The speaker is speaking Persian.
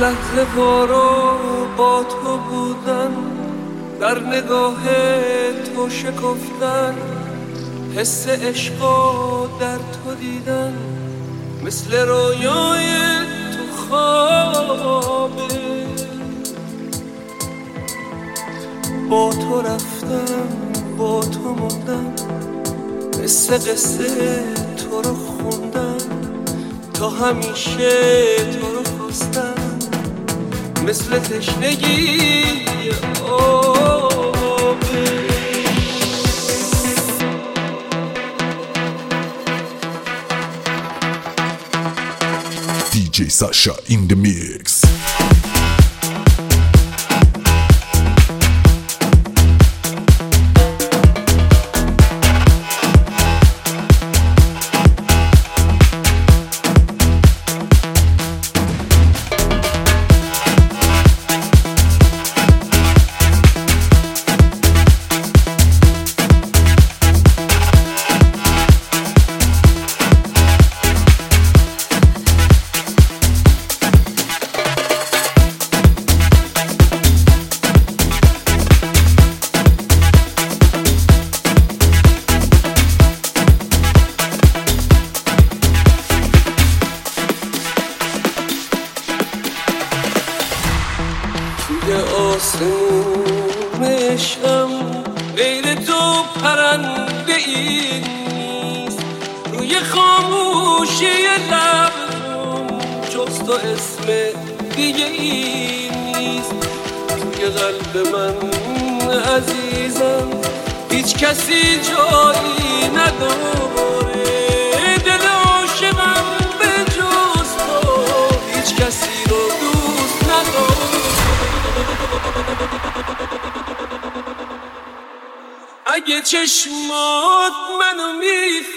لحظه وارو با تو بودن، در نگاه تو شکفتن، حس عشقا در تو دیدن، مثل رویای تو خوابه. با تو رفتم با تو موندم، مثل قصه تو رو خوندم، تا همیشه تو رو خواستم، مثل تشنگی آبه. DJ Sasha in the mix. آسمون عشقم غیر تو پرنده ای نیست، روی خاموشی لبم جز تو اسم دیگه ای نیست. توی قلب من عزیزم هیچ کسی جایی نداره، دل عاشقم به جز تو هیچ کسی رو دوست نداره. اگه چشمات منو می‌فهمی